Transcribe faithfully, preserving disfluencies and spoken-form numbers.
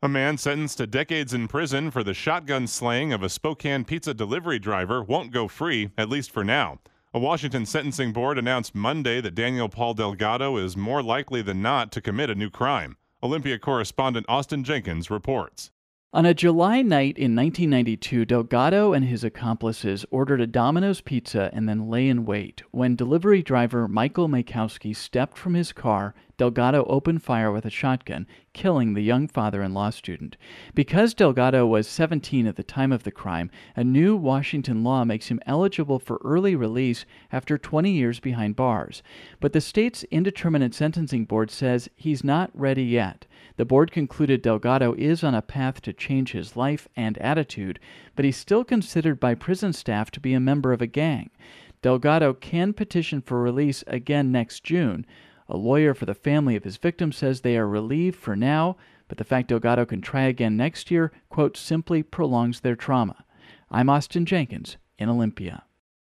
A man sentenced to decades in prison for the shotgun slaying of a Spokane pizza delivery driver won't go free, at least for now. A Washington sentencing board announced Monday that Daniel Paul Delgado is more likely than not to commit a new crime. Olympia correspondent Austin Jenkins reports. On a July night in nineteen ninety-two, Delgado and his accomplices ordered a Domino's pizza and then lay in wait. When delivery driver Michael Makowski stepped from his car, Delgado opened fire with a shotgun, killing the young father-in-law student. Because Delgado was seventeen at the time of the crime, a new Washington law makes him eligible for early release after twenty years behind bars. But the state's indeterminate sentencing board says he's not ready yet. The board concluded Delgado is on a path to change his life and attitude, but he's still considered by prison staff to be a member of a gang. Delgado can petition for release again next June. A lawyer for the family of his victim says they are relieved for now, but the fact Delgado can try again next year, quote, simply prolongs their trauma. I'm Austin Jenkins in Olympia.